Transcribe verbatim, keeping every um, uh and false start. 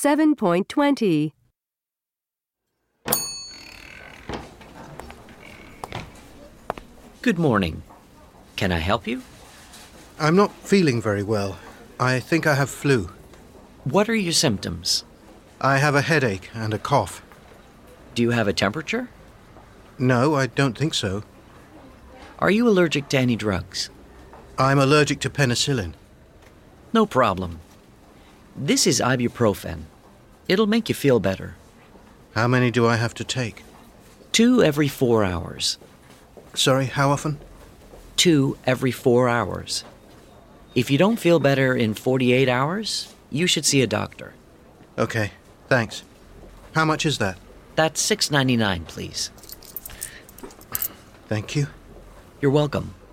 seven point twenty. Good morning. Can I help you? I'm not feeling very well. I think I have flu. What are your symptoms? I have a headache and a cough. Do you have a temperature? No, I don't think so. Are you allergic to any drugs? I'm allergic to penicillin. No problem. This is ibuprofen. It'll make you feel better. How many do I have to take? Two every four hours. Sorry, how often? Two every four hours. If you don't feel better in forty-eight hours, you should see a doctor. Okay, thanks. How much is that? That's six ninety-nine, please. Thank you. You're welcome.